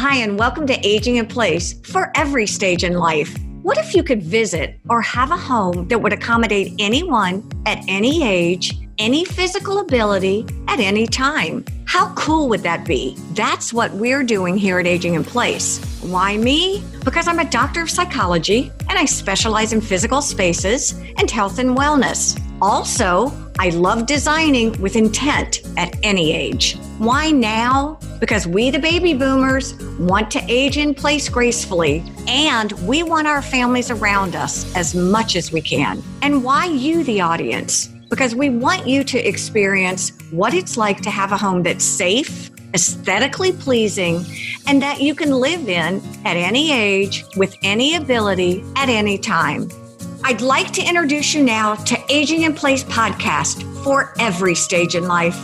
Hi, and welcome to Aging in Place for every stage in life. What if you could visit or have a home that would accommodate anyone at any age, any physical ability, at any time? How cool would that be? That's what we're doing here at Aging in Place. Why me? Because I'm a doctor of psychology and I specialize in physical spaces and health and wellness. Also, I love designing with intent at any age. Why now? Because we, the baby boomers, want to age in place gracefully, and we want our families around us as much as we can. And why you, the audience? Because we want you to experience what it's like to have a home that's safe, aesthetically pleasing, and that you can live in at any age, with any ability, at any time. I'd like to introduce you now to Aging in Place podcast for every stage in life.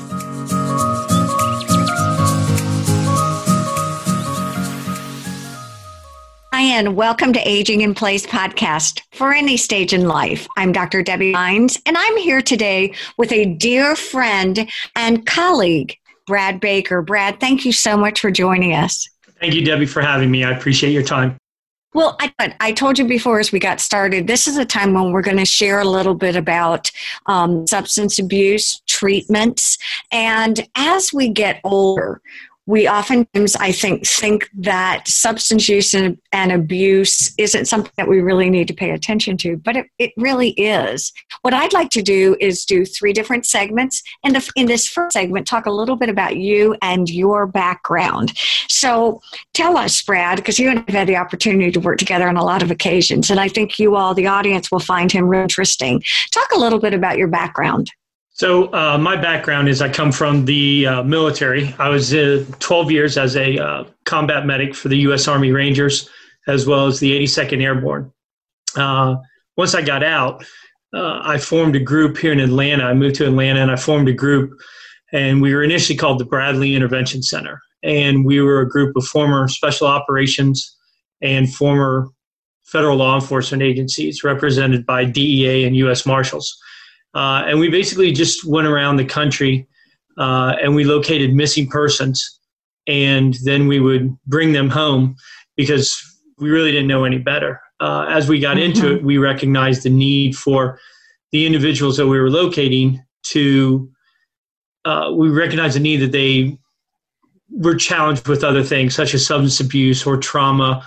Hi, and welcome to Aging in Place podcast for any stage in life. I'm Dr. Debbie Hines, and I'm here today with a dear friend and colleague, Brad Baker. Brad, thank you so much for joining us. Thank you, Debbie, for having me. I appreciate your time. Well, I told you before as we got started, this is a time when we're going to share a little bit about substance abuse treatments. And as we get older, we oftentimes, I think that substance use and abuse isn't something that we really need to pay attention to, but it really is. What I'd like to do is do 3 different segments. And in this first segment, talk a little bit about you and your background. So tell us, Brad, because you and I have had the opportunity to work together on a lot of occasions, and I think you all, the audience, will find him really interesting. Talk a little bit about your background. So my background is I come from the military. I was 12 years as a combat medic for the U.S. Army Rangers, as well as the 82nd Airborne. Once I got out, I formed a group here in Atlanta. I moved to Atlanta and I formed a group, and we were initially called the Bradley Intervention Center. And we were a group of former special operations and former federal law enforcement agencies represented by DEA and U.S. Marshals. And we basically just went around the country and we located missing persons, and then we would bring them home because we really didn't know any better. As we got into it, we recognized the need for the individuals that we were locating to, we recognized the need that they were challenged with other things such as substance abuse or trauma.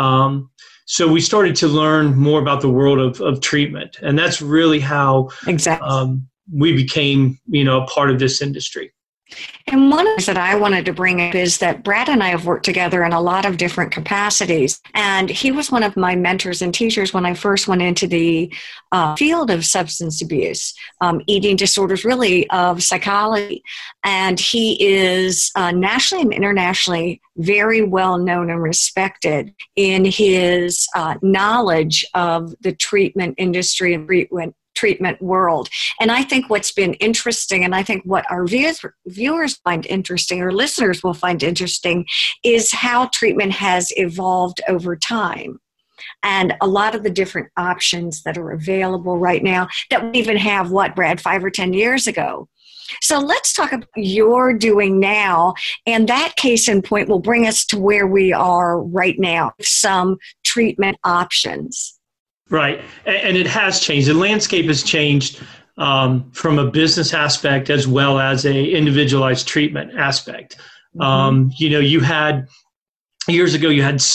So we started to learn more about the world of treatment, and that's really how we became, a part of this industry. And one of the things that I wanted to bring up is that Brad and I have worked together in a lot of different capacities, and he was one of my mentors and teachers when I first went into the field of substance abuse, eating disorders, really of psychology. And he is nationally and internationally very well known and respected in his knowledge of the treatment industry and treatment world. And I think what's been interesting, and I think what our viewers find interesting, or listeners will find interesting, is how treatment has evolved over time. And a lot of the different options that are available right now that we even have, Brad, 5 or 10 years ago. So let's talk about what you're doing now, and that case in point will bring us to where we are right now, some treatment options. Right. And it has changed. The landscape has changed from a business aspect as well as a individualized treatment aspect. You had, years ago, you had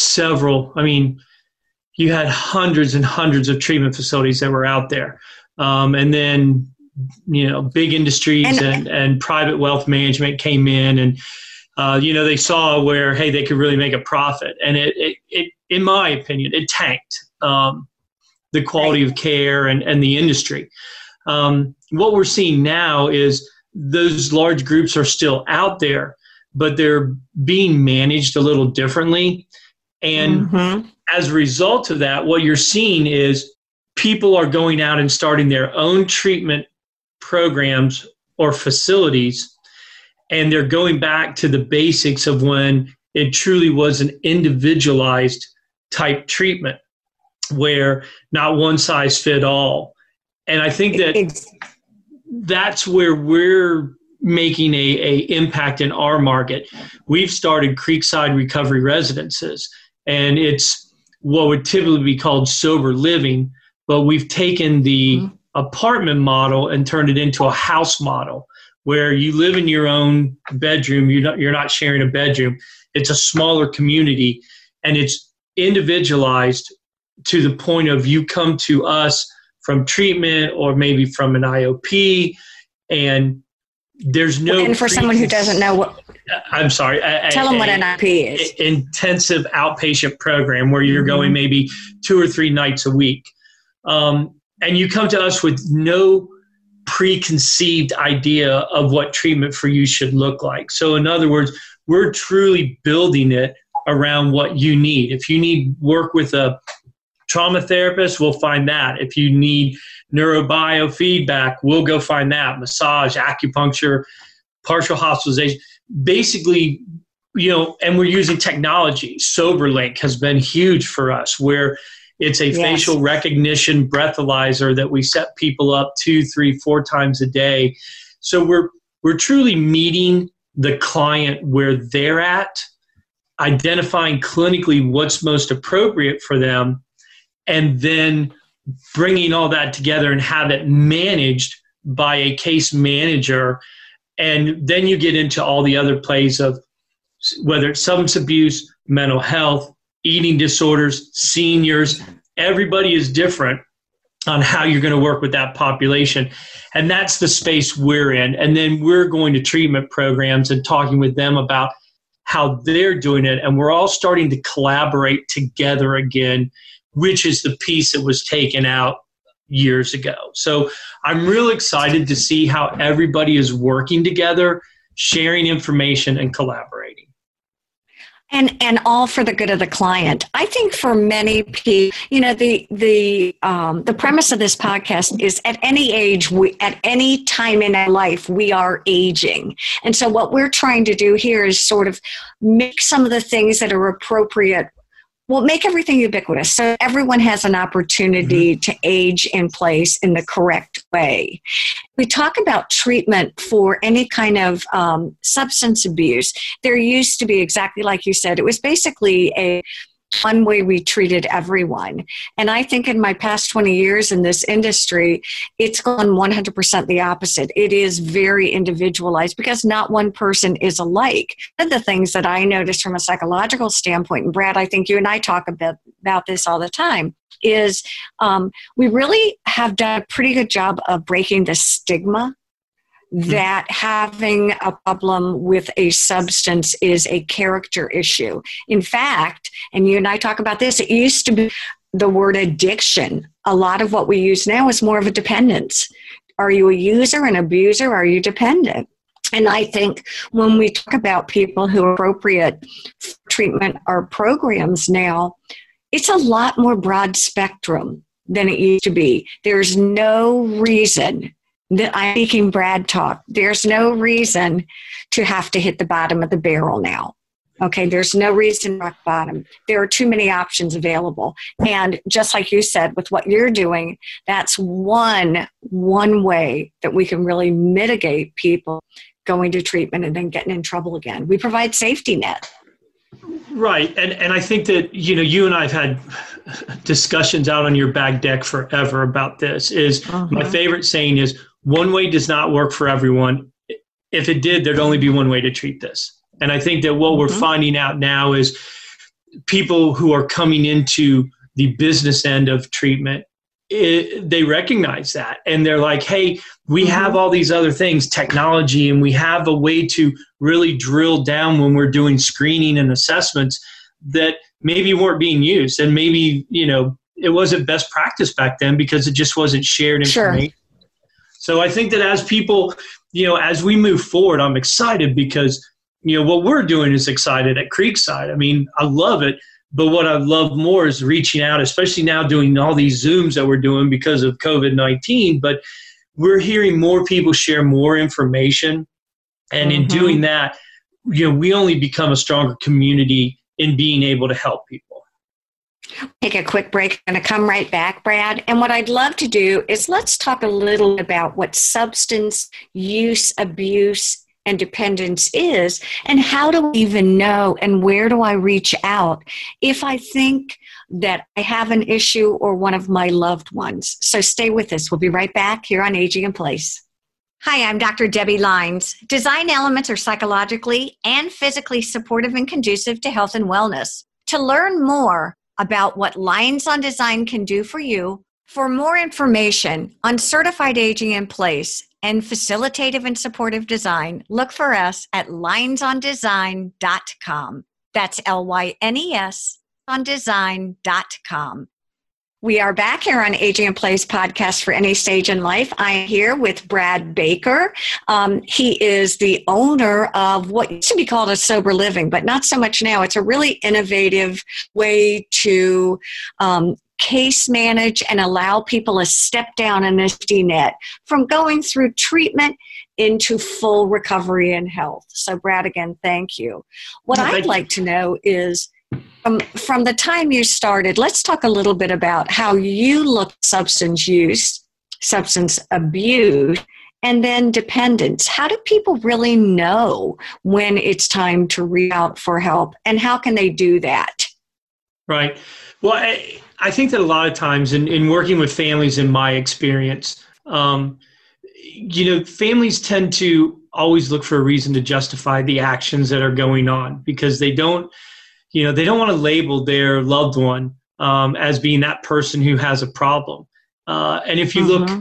you had hundreds and hundreds of treatment facilities that were out there. And then, big industries and private wealth management came in, and, they saw where, hey, they could really make a profit. And it in my opinion, it tanked the quality of care and the industry. What we're seeing now is those large groups are still out there, but they're being managed a little differently. And as a result of that, what you're seeing is people are going out and starting their own treatment programs or facilities, and they're going back to the basics of when it truly was an individualized type treatment, where not one size fit all. And I think that that's where we're making a impact in our market. We've started Creekside Recovery Residences, and it's what would typically be called sober living, but we've taken the apartment model and turned it into a house model where you live in your own bedroom. You're not sharing a bedroom. It's a smaller community, and it's individualized to the point of you come to us from treatment or maybe from an IOP, and there's no. And for someone who doesn't know what, I'm sorry. Tell them what an IOP is. Intensive outpatient program where you're going maybe 2 or 3 nights a week. And you come to us with no preconceived idea of what treatment for you should look like. So in other words, we're truly building it around what you need. If you need work with a trauma therapist, we'll find that. If you need neurobiofeedback, we'll go find that. Massage, acupuncture, partial hospitalization. Basically, and we're using technology. SoberLink has been huge for us, where it's a facial recognition breathalyzer that we set people up 2, 3, 4 times a day. So we're truly meeting the client where they're at, identifying clinically what's most appropriate for them, and then bringing all that together and have it managed by a case manager. And then you get into all the other plays of whether it's substance abuse, mental health, eating disorders, seniors. Everybody is different on how you're going to work with that population. And that's the space we're in. And then we're going to treatment programs and talking with them about how they're doing it. And we're all starting to collaborate together again, which is the piece that was taken out years ago. So I'm really excited to see how everybody is working together, sharing information and collaborating. And all for the good of the client. I think for many people, the premise of this podcast is at any age, at any time in our life, we are aging. And so what we're trying to do here is sort of make some of the things that are appropriate. Well, make everything ubiquitous so everyone has an opportunity to age in place in the correct way. We talk about treatment for any kind of substance abuse. There used to be, exactly like you said, it was basically one way we treated everyone. And I think in my past 20 years in this industry, it's gone 100% the opposite. It is very individualized because not one person is alike. One of the things that I noticed from a psychological standpoint, and Brad, I think you and I talk about this all the time, is we really have done a pretty good job of breaking the stigma that having a problem with a substance is a character issue. In fact, and you and I talk about this, it used to be the word addiction. A lot of what we use now is more of a dependence. Are you a user, an abuser? Are you dependent? And I think when we talk about people who are appropriate for treatment or programs now, it's a lot more broad spectrum than it used to be. There's no reason that I'm speaking Brad talk. There's no reason to have to hit the bottom of the barrel now. Okay, there's no reason rock bottom. There are too many options available. And just like you said, with what you're doing, that's one way that we can really mitigate people going to treatment and then getting in trouble again. We provide safety net. Right. And I think that, you and I have had discussions out on your back deck forever about this. My favorite saying is, one way does not work for everyone. If it did, there'd only be one way to treat this. And I think that what we're finding out now is people who are coming into the business end of treatment, they recognize that. And they're like, hey, we have all these other things, technology, and we have a way to really drill down when we're doing screening and assessments that maybe weren't being used. And maybe, it wasn't best practice back then because it just wasn't shared information. Sure. So I think that as people, as we move forward, I'm excited because, what we're doing is excited at Creekside. I mean, I love it. But what I love more is reaching out, especially now doing all these Zooms that we're doing because of COVID-19. But we're hearing more people share more information. And in doing that, we only become a stronger community in being able to help people. Take a quick break. I'm going to come right back, Brad. And what I'd love to do is let's talk a little about what substance use, abuse, and dependence is, and how do we even know, and where do I reach out if I think that I have an issue or one of my loved ones. So stay with us. We'll be right back here on Aging in Place. Hi, I'm Dr. Debbie Lines. Design elements are psychologically and physically supportive and conducive to health and wellness. To learn more about what Lines on Design can do for you, for more information on certified aging in place and facilitative and supportive design, look for us at linesondesign.com. That's LYNES on design.com. We are back here on Aging in Place podcast for any stage in life. I am here with Brad Baker. He is the owner of what used to be called a sober living, but not so much now. It's a really innovative way to case manage and allow people a step down in the safety net from going through treatment into full recovery and health. So Brad, again, thank you. What I'd like to know is, from the time you started, let's talk a little bit about how you look at substance use, substance abuse, and then dependence. How do people really know when it's time to reach out for help, and how can they do that? Right. Well, I think that a lot of times in working with families, in my experience, families tend to always look for a reason to justify the actions that are going on, because they don't want to label their loved one as being that person who has a problem. And if you look,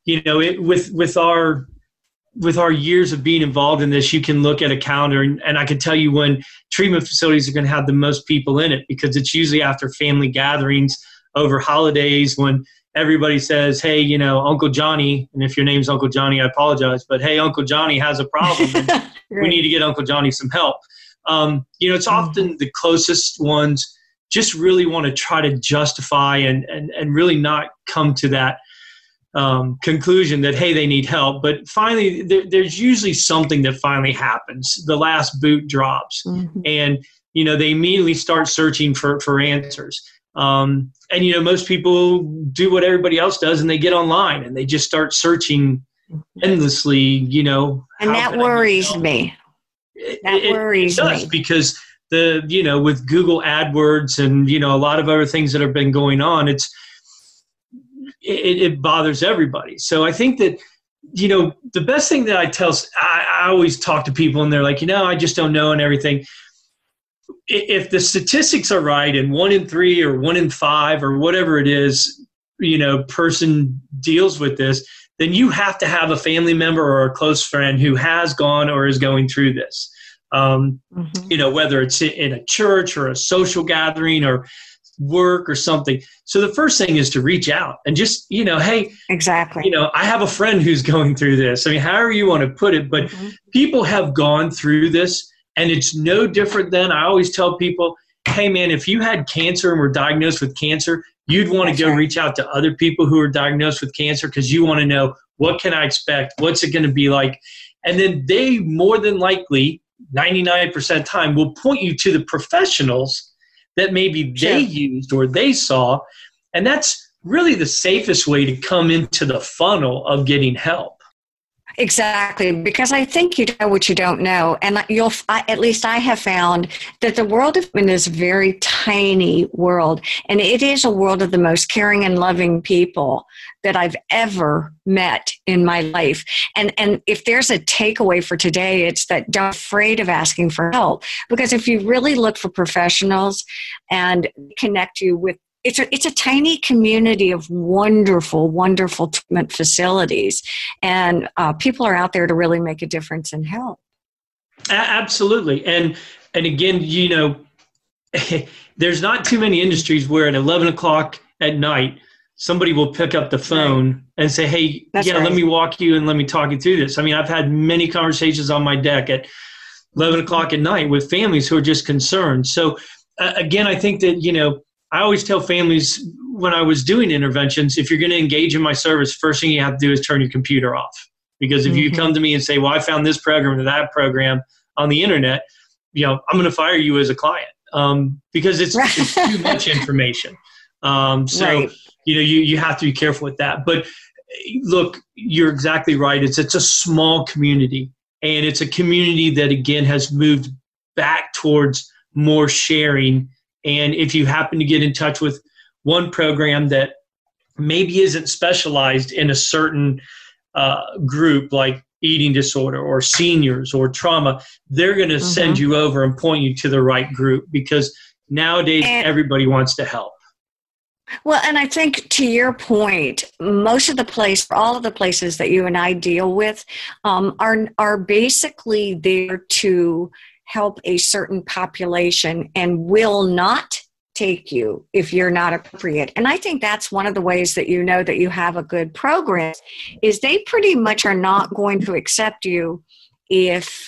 with our years of being involved in this, you can look at a calendar and I can tell you when treatment facilities are going to have the most people in it, because it's usually after family gatherings over holidays when everybody says, hey, Uncle Johnny, and if your name's Uncle Johnny, I apologize, but hey, Uncle Johnny has a problem and Right. We need to get Uncle Johnny some help. It's often the closest ones just really want to try to justify and really not come to that conclusion that, hey, they need help. But finally, there's usually something that finally happens. The last boot drops, and they immediately start searching for answers. Most people do what everybody else does, and they get online and they just start searching endlessly. And that worries me. That worries me, because with Google AdWords and a lot of other things that have been going on, it bothers everybody. So I think that the best thing that I always talk to people and they're like, I just don't know and everything. If the statistics are right and 1 in 3 or 1 in 5 or whatever it is, person deals with this, then you have to have a family member or a close friend who has gone or is going through this. Whether it's in a church or a social gathering or work or something. So the first thing is to reach out and just, hey, exactly. I have a friend who's going through this. I mean, however you want to put it, but people have gone through this, and it's no different than, I always tell people, hey man, if you had cancer and were diagnosed with cancer, you'd want to go reach out to other people who are diagnosed with cancer, because you want to know, what can I expect? What's it going to be like? And then they more than likely, 99% of the time, will point you to the professionals that maybe they used or they saw. And that's really the safest way to come into the funnel of getting help. Exactly, because I think you know what you don't know. And at least I have found that the world of women is a very tiny world. And it is a world of the most caring and loving people that I've ever met in my life. And if there's a takeaway for today, it's that don't be afraid of asking for help. Because if you really look for professionals and connect you with, it's a tiny community of wonderful, wonderful treatment facilities, and people are out there to really make a difference and help. Absolutely, and again, there's not too many industries where at 11 o'clock at night somebody will pick up the phone and say, "Hey, let me walk you and let me talk you through this." I mean, I've had many conversations on my deck at 11 o'clock at night with families who are just concerned. So again, I think that I always tell families when I was doing interventions, if you're going to engage in my service, first thing you have to do is turn your computer off. Because if you come to me and say, well, I found this program or that program on the internet, I'm going to fire you as a client. because it's too much information. Right. You have to be careful with that. But look, you're exactly right. It's a small community, and it's a community that, again, has moved back towards more sharing. And if you happen to get in touch with one program that maybe isn't specialized in a certain group, like eating disorder or seniors or trauma, they're going to send you over and point you to the right group, because nowadays everybody wants to help. Well, and I think to your point, all of the places that you and I deal with are basically there to help a certain population and will not take you if you're not appropriate. And I think that's one of the ways that you know that you have a good program, is they pretty much are not going to accept you if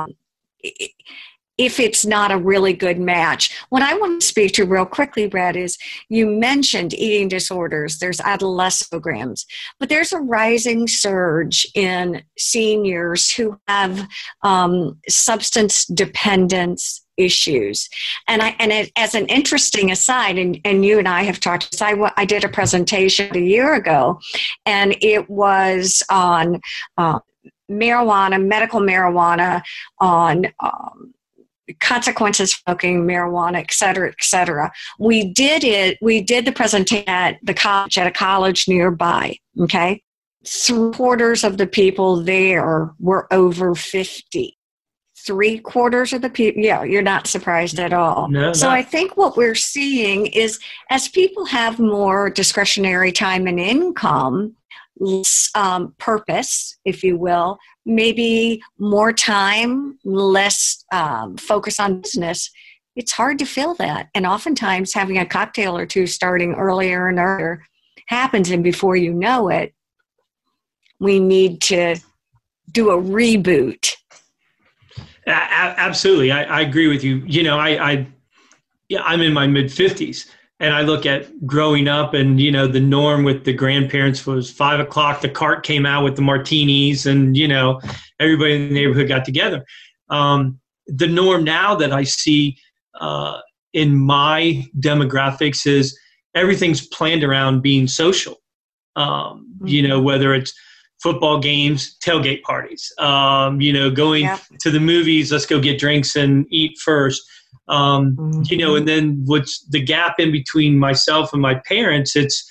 it's not a really good match. What I want to speak to real quickly, Brad, is you mentioned eating disorders. There's adolescent programs, but there's a rising surge in seniors who have substance dependence issues. And as an interesting aside, and you and I have talked, I did a presentation a year ago, and it was on marijuana, medical marijuana, on consequences of smoking marijuana, et cetera, et cetera. We did the presentation at a college nearby, okay? 3/4 of the people there were over 50. 3/4 of the people, yeah, you're not surprised at all. No, so I think what we're seeing is, as people have more discretionary time and income, less purpose, if you will, maybe more time, less focus on business, it's hard to fill that. And oftentimes having a cocktail or two starting earlier and earlier happens, and before you know it, we need to do a reboot. Absolutely. I agree with you. I'm in my mid-50s. And I look at growing up, and, the norm with the grandparents was 5 o'clock, the cart came out with the martinis, and, everybody in the neighborhood got together. The norm now that I see in my demographics is everything's planned around being social, whether it's football games, tailgate parties, going to the movies, let's go get drinks and eat first. And then what's the gap in between myself and my parents? It's,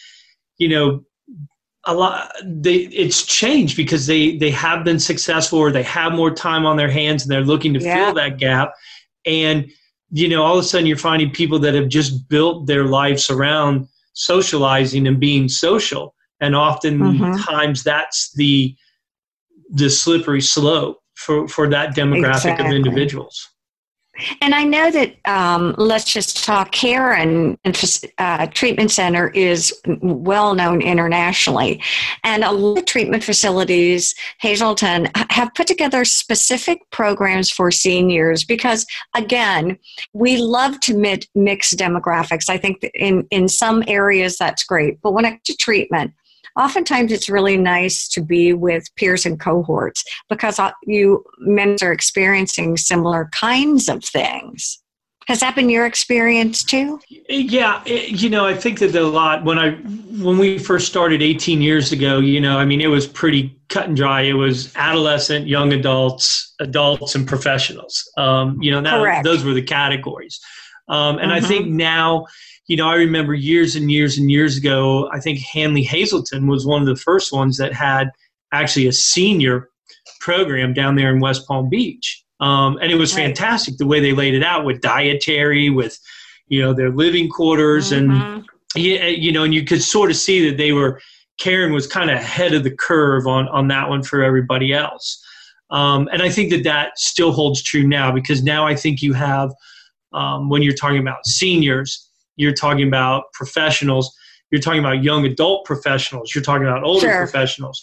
a lot, it's changed because they have been successful, or they have more time on their hands, and they're looking to fill that gap. And, all of a sudden you're finding people that have just built their lives around socializing and being social. And oftentimes that's the slippery slope for that demographic of individuals. And I know that Let's Just Talk Care and Treatment Center is well known internationally. And a lot of treatment facilities, Hazelton, have put together specific programs for seniors because, again, we love to mix demographics. I think that in some areas that's great. But when it comes to treatment, oftentimes it's really nice to be with peers and cohorts because men are experiencing similar kinds of things. Has that been your experience too? Yeah, I think that a lot when we first started 18 years ago, it was pretty cut and dry. It was adolescent, young adults and professionals. Those were the categories. And I think now, I remember years and years and years ago, I think Hanley Hazelton was one of the first ones that had actually a senior program down there in West Palm Beach. And it was fantastic the way they laid it out with dietary, with, their living quarters. And, and you could sort of see that Karen was kind of ahead of the curve on that one for everybody else. And I think that still holds true now, because now I think you have, when you're talking about seniors, you're talking about professionals, you're talking about young adult professionals, you're talking about older professionals.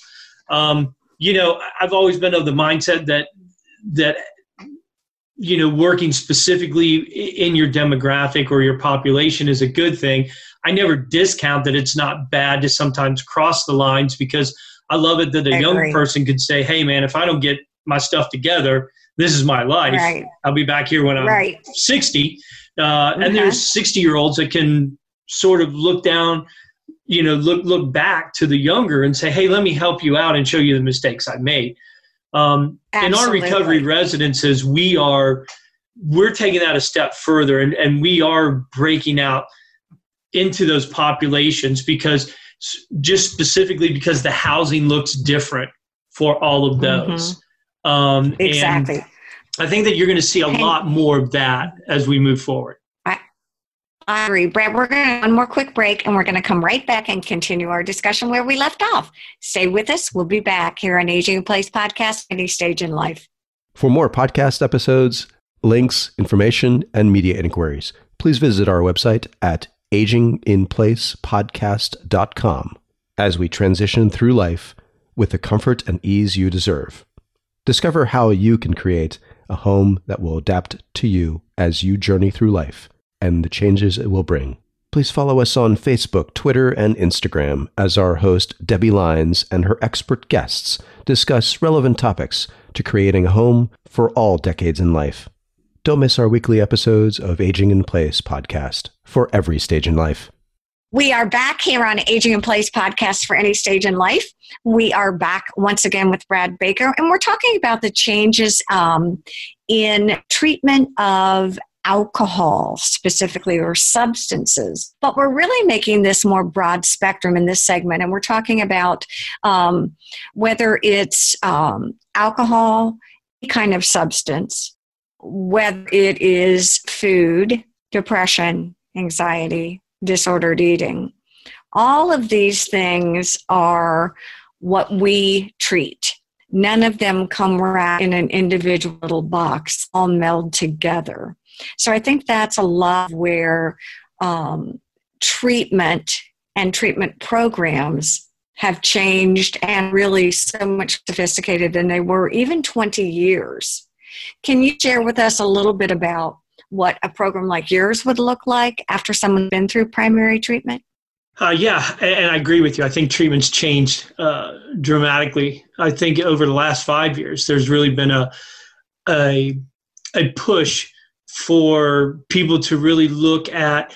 I've always been of the mindset that working specifically in your demographic or your population is a good thing. I never discount that it's not bad to sometimes cross the lines, because I love it that a young person could say, hey man, if I don't get my stuff together, this is my life. Right. I'll be back here when I'm 60. And there's 60-year-olds that can sort of look down, look back to the younger and say, hey, let me help you out and show you the mistakes I made. In our recovery residences, we're taking that a step further, and we are breaking out into those populations because because the housing looks different for all of those. Exactly. And I think that you're going to see a lot more of that as we move forward. I agree. Brad, we're going to one more quick break, and we're going to come right back and continue our discussion where we left off. Stay with us. We'll be back here on Aging in Place podcast, Any Stage in Life. For more podcast episodes, links, information, and media inquiries, please visit our website at aginginplacepodcast.com as we transition through life with the comfort and ease you deserve. Discover how you can create a home that will adapt to you as you journey through life and the changes it will bring. Please follow us on Facebook, Twitter, and Instagram as our host, Debbie Lyons, and her expert guests discuss relevant topics to creating a home for all decades in life. Don't miss our weekly episodes of Aging in Place podcast for every stage in life. We are back here on Aging in Place podcast for any stage in life. We are back once again with Brad Baker, and we're talking about the changes in treatment of alcohol specifically, or substances. But we're really making this more broad spectrum in this segment, and we're talking about whether it's alcohol, any kind of substance, whether it is food, depression, anxiety, disordered eating. All of these things are what we treat. None of them come wrapped in an individual little box, all meld together. So I think that's a lot where treatment and treatment programs have changed and really so much sophisticated than they were even 20 years. Can you share with us a little bit about what a program like yours would look like after someone's been through primary treatment? Yeah, and I agree with you. I think treatment's changed dramatically. I think over the last 5 years, there's really been a push for people to really look at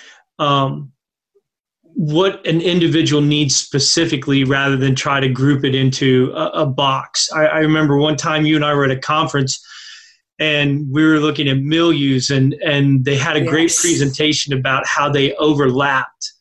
what an individual needs specifically rather than try to group it into a box. I remember one time you and I were at a conference and we were looking at milieus and they had a great presentation about how they overlapped.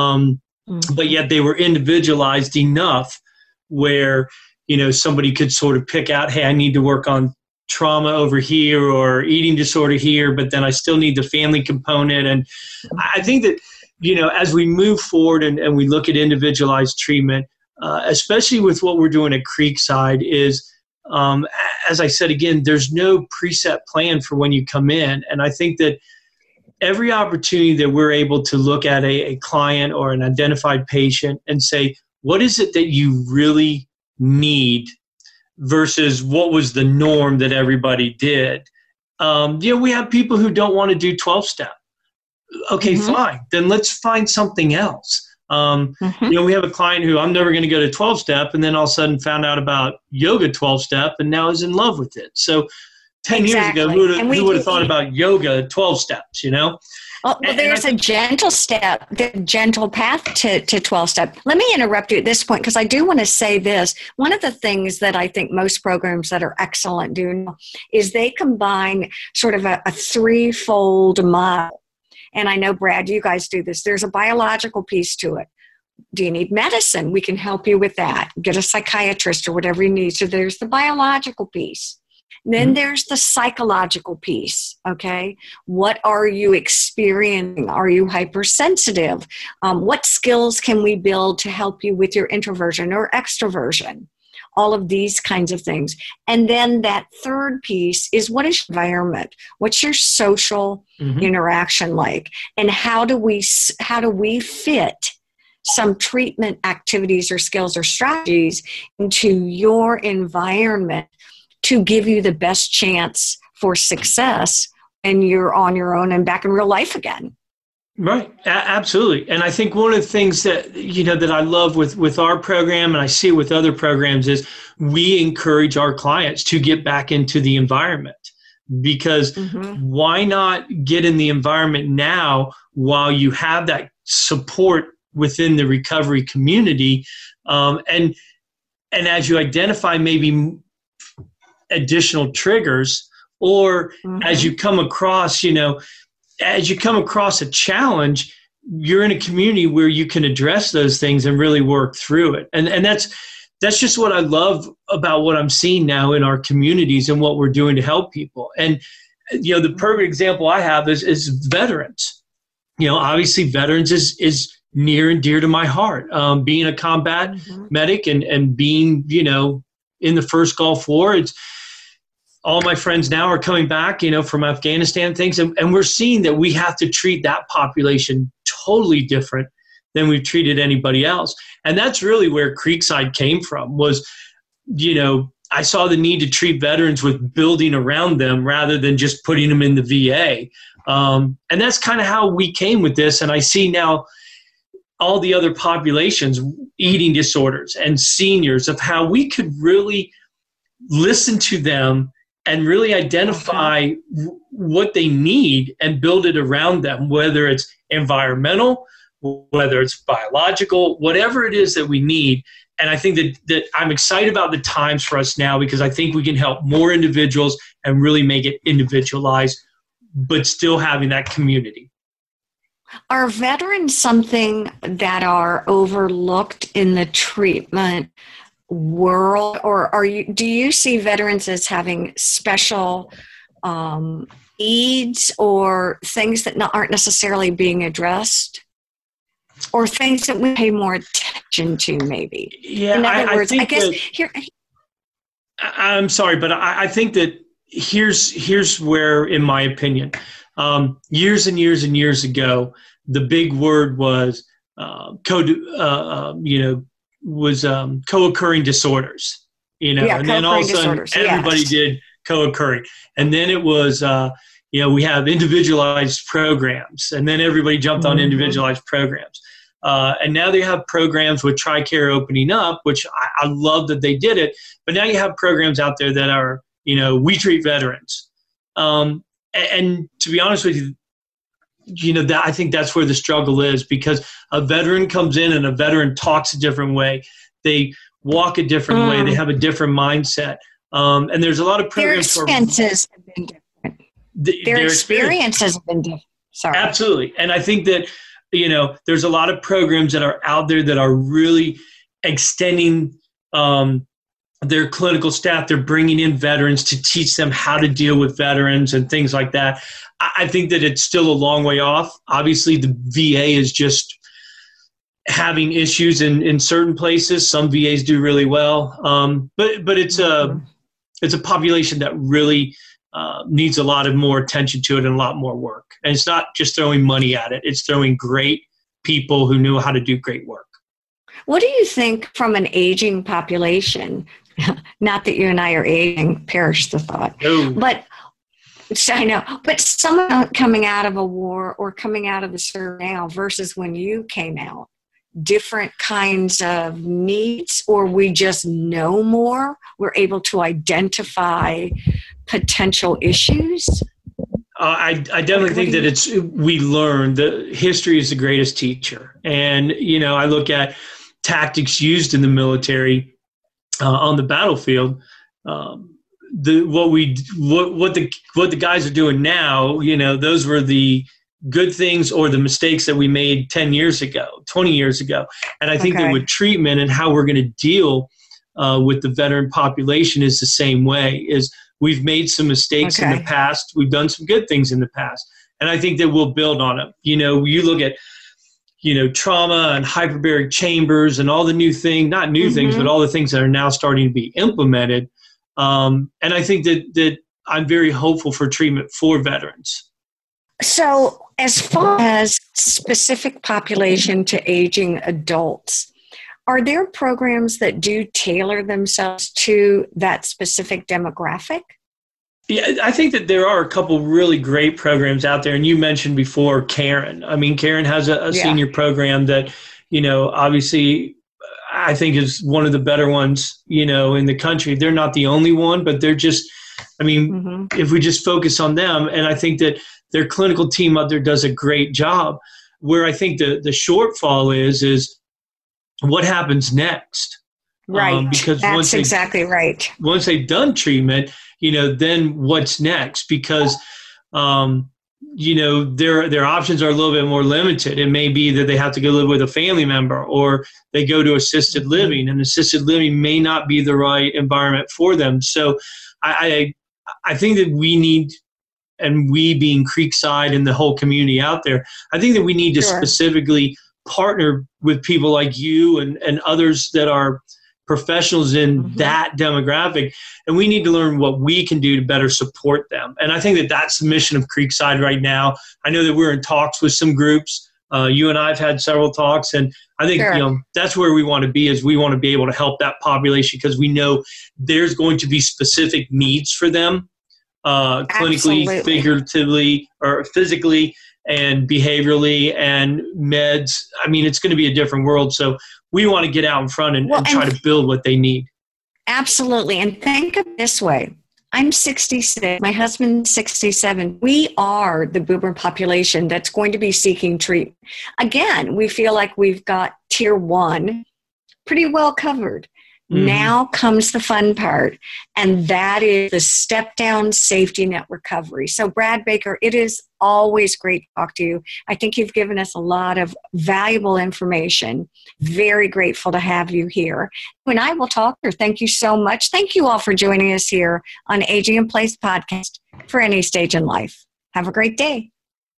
But yet they were individualized enough where, somebody could sort of pick out, hey, I need to work on trauma over here or eating disorder here, but then I still need the family component. And I think that, as we move forward and we look at individualized treatment, especially with what we're doing at Creekside is, as I said, again, there's no preset plan for when you come in. And I think that every opportunity that we're able to look at a client or an identified patient and say, what is it that you really need versus what was the norm that everybody did? We have people who don't want to do 12-step. Okay, fine. Then let's find something else. We have a client who I'm never going to go to 12-step and then all of a sudden found out about yoga 12-step and now is in love with it. So 10 years ago, who would have thought about yoga 12 steps, Well, there's a gentle step, the gentle path to 12-step. Let me interrupt you at this point because I do want to say this. One of the things that I think most programs that are excellent do is they combine sort of a threefold model. And I know, Brad, you guys do this. There's a biological piece to it. Do you need medicine? We can help you with that. Get a psychiatrist or whatever you need. So there's the biological piece. Then there's the psychological piece, okay? What are you experiencing? Are you hypersensitive? What skills can we build to help you with your introversion or extroversion? All of these kinds of things. And then that third piece is what is your environment? What's your social interaction like? And how do we fit some treatment activities or skills or strategies into your environment to give you the best chance for success and you're on your own and back in real life again? Right. Absolutely. And I think one of the things that, that I love with our program, and I see it with other programs, is we encourage our clients to get back into the environment, because why not get in the environment now while you have that support within the recovery community? And as you identify maybe additional triggers, or as you come across, a challenge, you're in a community where you can address those things and really work through it. And that's just what I love about what I'm seeing now in our communities and what we're doing to help people. And, the perfect example I have is veterans. Obviously veterans is near and dear to my heart. Being a combat medic and being, in the first Gulf War, it's, all my friends now are coming back, from Afghanistan things. And we're seeing that we have to treat that population totally different than we've treated anybody else. And that's really where Creekside came from, was, I saw the need to treat veterans with building around them rather than just putting them in the VA. And that's kind of how we came with this. And I see now all the other populations, eating disorders and seniors, of how we could really listen to them and really identify what they need and build it around them, whether it's environmental, whether it's biological, whatever it is that we need. And I think that I'm excited about the times for us now, because I think we can help more individuals and really make it individualized, but still having that community. Are veterans something that are overlooked in the treatment world, or do you see veterans as having special needs or things that aren't necessarily being addressed, or things that we pay more attention to, maybe? Yeah, in other words, I guess here. I'm sorry, but I think that here's where, in my opinion, years and years and years ago, the big word was co-occurring disorders, and then all of a sudden everybody did co-occurring. And then it was, we have individualized programs, and then everybody jumped on individualized programs. And now they have programs with TRICARE opening up, which I love that they did it. But now you have programs out there that are, we treat veterans. And to be honest with you, that I think that's where the struggle is, because a veteran comes in and a veteran talks a different way. They walk a different way. They have a different mindset. And there's a lot of programs. Their experiences have been different. Their experiences have been different. Sorry. Absolutely. And I think that, there's a lot of programs that are out there that are really extending their clinical staff. They're bringing in veterans to teach them how to deal with veterans and things like that. I think that it's still a long way off. Obviously, the VA is just having issues in certain places. Some VAs do really well, but it's a population that really needs a lot of more attention to it and a lot more work. And it's not just throwing money at it; it's throwing great people who know how to do great work. What do you think from an aging population? Not that you and I are aging, perish the thought. No. But I know, but someone coming out of a war or coming out of the service now versus when you came out, different kinds of needs, or we just know more, we're able to identify potential issues? I definitely think that we learn that history is the greatest teacher. And, I look at tactics used in the military on the battlefield. What the guys are doing now, those were the good things or the mistakes that we made 10 years ago, 20 years ago. And I think that with treatment and how we're going to deal with the veteran population is the same way. Is we've made some mistakes in the past. We've done some good things in the past. And I think that we'll build on it. You look at, trauma and hyperbaric chambers and all the new things, not new things, but all the things that are now starting to be implemented. And I think that I'm very hopeful for treatment for veterans. So as far as specific population to aging adults, are there programs that do tailor themselves to that specific demographic? Yeah, I think that there are a couple really great programs out there. And you mentioned before Karen. I mean, Karen has a senior program that, obviously I think is one of the better ones, in the country. They're not the only one, but they're just, if we just focus on them, and I think that their clinical team up there does a great job. Where I think the shortfall is what happens next. Right. Because that's exactly right. Once they've done treatment, then what's next? Because, their options are a little bit more limited. It may be that they have to go live with a family member, or they go to assisted living, and assisted living may not be the right environment for them. So I think that we need, and we being Creekside and the whole community out there, I think that we need to specifically partner with people like you and others that are professionals in that demographic, and we need to learn what we can do to better support them. And I think that that's the mission of Creekside right now. I know that we're in talks with some groups. You and I have had several talks, and I think that's where we want to be. Is we want to be able to help that population, because we know there's going to be specific needs for them, clinically, figuratively, or physically, and behaviorally, and meds. I mean, it's going to be a different world. So we want to get out in front and try to build what they need. Absolutely. And think of it this way. I'm 66. My husband's 67. We are the boomer population that's going to be seeking treatment. Again, we feel like we've got tier 1 pretty well covered. Now comes the fun part, and that is the step-down safety net recovery. So, Brad Baker, it is always great to talk to you. I think you've given us a lot of valuable information. Very grateful to have you here. And I will talk to her. Thank you so much. Thank you all for joining us here on Aging in Place podcast for any stage in life. Have a great day.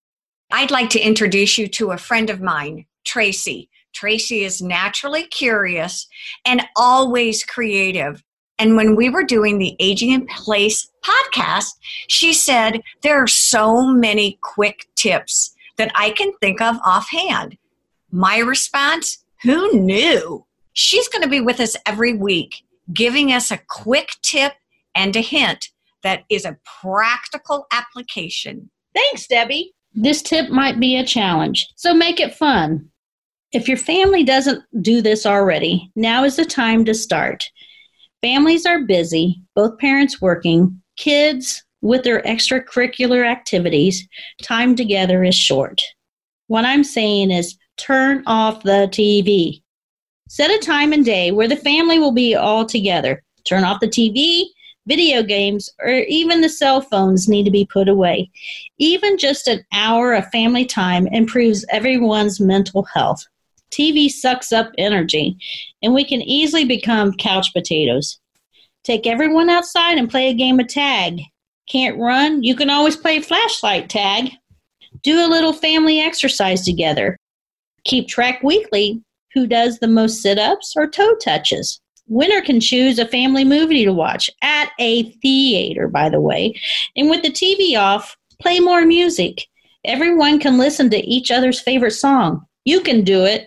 I'd like to introduce you to a friend of mine, Tracy. Tracy is naturally curious and always creative. And when we were doing the Aging in Place podcast, she said, there are so many quick tips that I can think of offhand. My response, who knew? She's going to be with us every week, giving us a quick tip and a hint that is a practical application. Thanks, Debbie. This tip might be a challenge, so make it fun. If your family doesn't do this already, now is the time to start. Families are busy, both parents working, kids with their extracurricular activities, time together is short. What I'm saying is turn off the TV. Set a time and day where the family will be all together. Turn off the TV, video games, or even the cell phones need to be put away. Even just an hour of family time improves everyone's mental health. TV sucks up energy, and we can easily become couch potatoes. Take everyone outside and play a game of tag. Can't run? You can always play flashlight tag. Do a little family exercise together. Keep track weekly who does the most sit-ups or toe touches. Winner can choose a family movie to watch at a theater, by the way. And with the TV off, play more music. Everyone can listen to each other's favorite song. You can do it.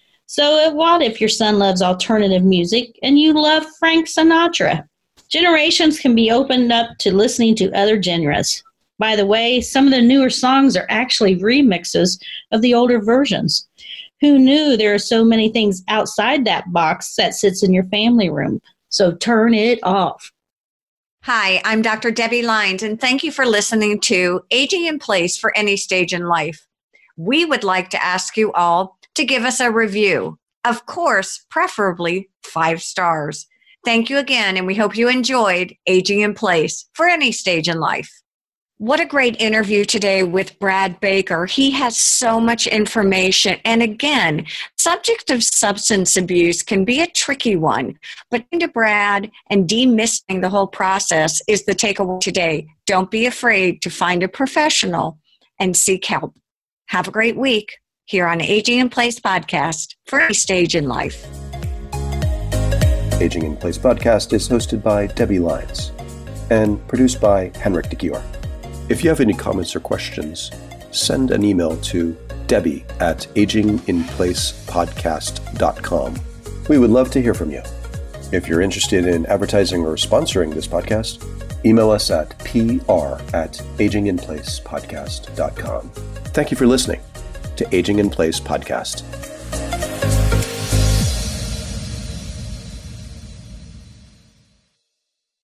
So what if your son loves alternative music and you love Frank Sinatra? Generations can be opened up to listening to other genres. By the way, some of the newer songs are actually remixes of the older versions. Who knew there are so many things outside that box that sits in your family room? So turn it off. Hi, I'm Dr. Debbie Lines, and thank you for listening to Aging in Place for Any Stage in Life. We would like to ask you all to give us a review. Of course, preferably 5 stars. Thank you again, and we hope you enjoyed Aging in Place for Any Stage in Life. What a great interview today with Brad Baker. He has so much information. And again, subject of substance abuse can be a tricky one. But to Brad and demystifying the whole process is the takeaway today. Don't be afraid to find a professional and seek help. Have a great week here on Aging in Place podcast for Any Stage in Life. Aging in Place podcast is hosted by Debbie Lines and produced by Henrik de Gior. If you have any comments or questions, send an email to debbie@aginginplacepodcast.com. We would love to hear from you. If you're interested in advertising or sponsoring this podcast, email us at pr@aginginplacepodcast.com. Thank you for listening to Aging in Place Podcast.